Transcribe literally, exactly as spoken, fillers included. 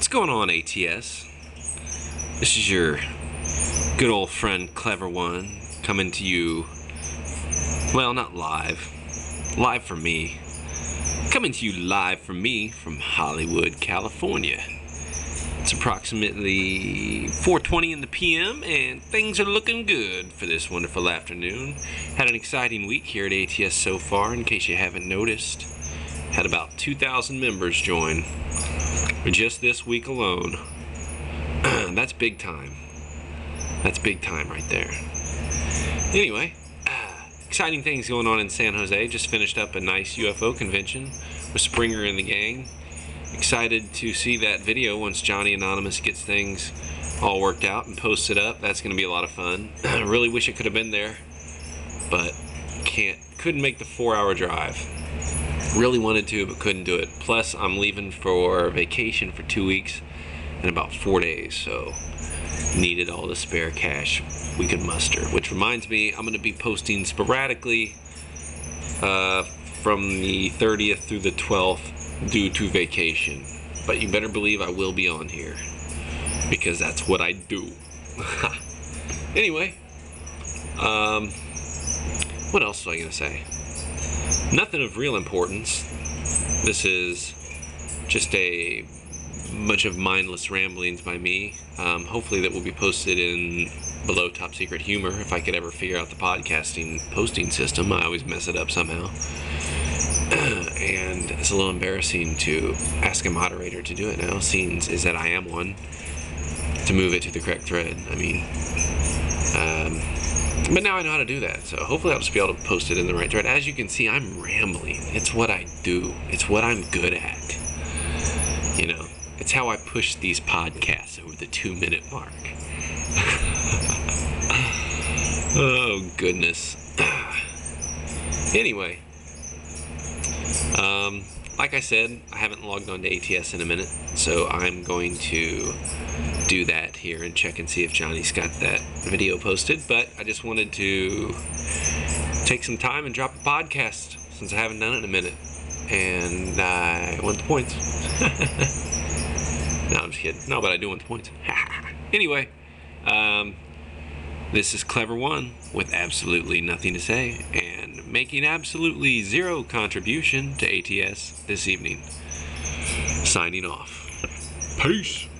going on, A T S? This is your good old friend Clever One coming to you, well, not live, live from me, coming to you live from me from Hollywood, California. It's approximately four twenty in the P M and things are looking good for this wonderful afternoon. Had an exciting week here at A T S so far, in case you haven't noticed. Had about two thousand members join just this week alone. That's big time. That's big time right there. Anyway, uh, exciting things going on in San Jose. Just finished up a nice U F O convention with Springer and the gang. Excited to see that video once Johnny Anonymous gets things all worked out and posted up. That's going to be a lot of fun. I really wish I could have been there, but can't. Couldn't make the four-hour drive. Really wanted to, but couldn't do it. Plus, I'm leaving for vacation for two weeks in about four days, so needed all the spare cash we could muster. Which reminds me, I'm going to be posting sporadically uh, from the thirtieth through the twelfth due to vacation. But you better believe I will be on here, because that's what I do. Anyway, um, what else was I going to say? Nothing of real importance. This is just a bunch of mindless ramblings by me. Um, hopefully that will be posted in below Top Secret Humor if I could ever figure out the podcasting posting system. I always mess it up somehow. And it's a little embarrassing to ask a moderator to do it now, seeing is that I am one, to move it to the correct thread. I mean, um, but now I know how to do that, so hopefully I'll just be able to post it in the right thread. As you can see, I'm rambling. It's what I do. It's what I'm good at. You know, it's how I push these podcasts over the two-minute mark. Oh, goodness. Anyway, um, like I said, I haven't logged on to A T S in a minute, so I'm going to do that here and check and see if Johnny's got that video posted. But I just wanted to take some time and drop a podcast since I haven't done it in a minute, and I want the points. No, I'm just kidding. No, but I do want the points. Anyway, um, this is Clever One with absolutely nothing to say and making absolutely zero contribution to A T S this evening. Signing off. Peace.